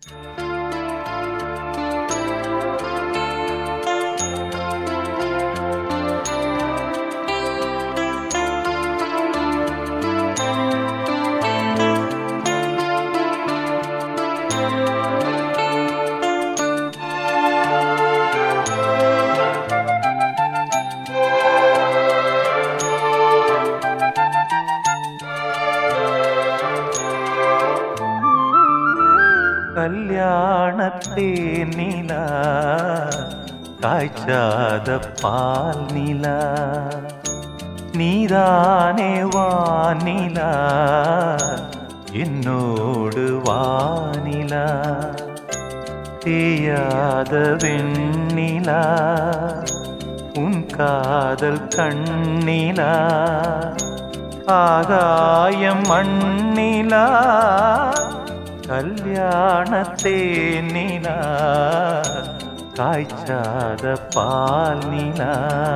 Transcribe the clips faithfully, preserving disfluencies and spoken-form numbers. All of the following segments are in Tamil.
கல்யாணத்தே நிலா காய்ச்சாத பால் நிலா நீதானே வானிலா என்னோடு வானிலா தேயாத வெண்ணிலா உன் காதல் கண்ணிலா ஆகாயம் மண்ணிலா கல்யாணத்தே நிலா காய்ச்சாத பால் நிலா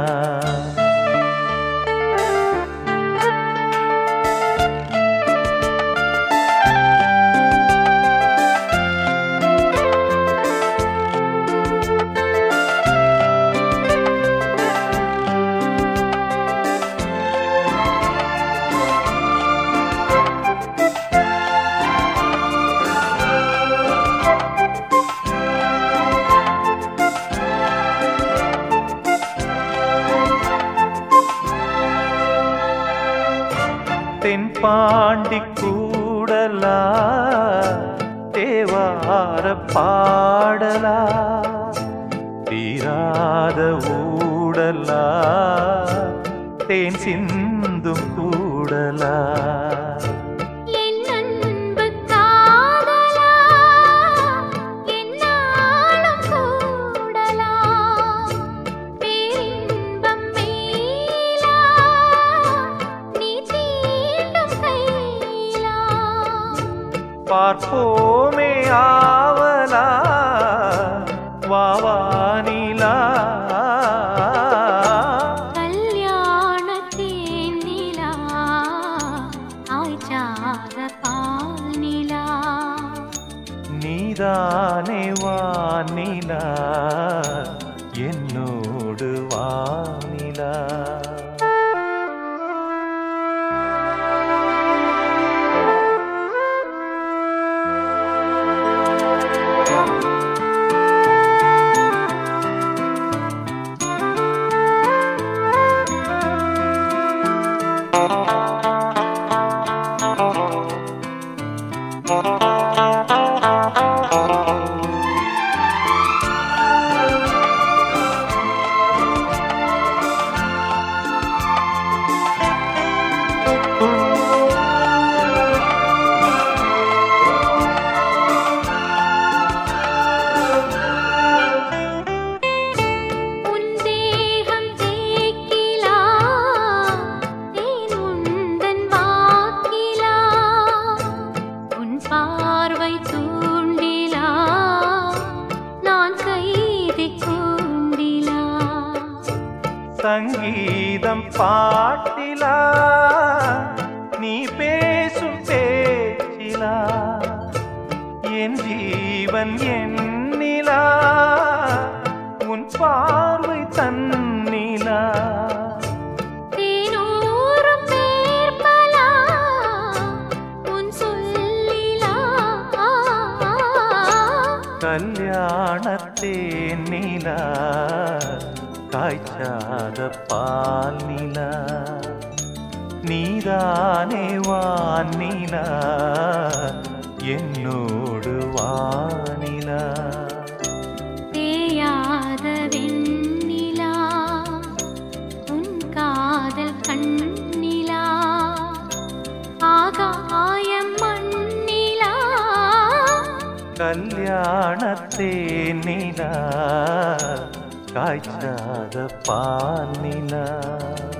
தென்பாண்டி கூடலா தேவார பாடலா தீராத ஊடலா தேன் சிந்தும் கூடலா பார்ப்போமே ஆவலா வாவானிலா கல்யாணத்தே நிலா ஆய்ச்சாத பால் நிலா நீதானே வானிலா என்னோடு வானிலா சங்கீதம் பாட்டிலா நீ பேசும் பேச்சிலா என் ஜீவன் எண்ணிலா உன் பார்வை தன்னிலா தேனூரும் பேர்பலா உன் சொல்லிலா கல்யாணத்தே நிலா காய்ச்சாத பால் நிலா நீதானே வானிலா என்னோடு வானிலா தேயாத வெண்ணிலா உன் காதல் கண்ணிலா ஆகாயம் மண்ணிலா கல்யாணத்தே நிலா காய்ச்சாத பால் நிலா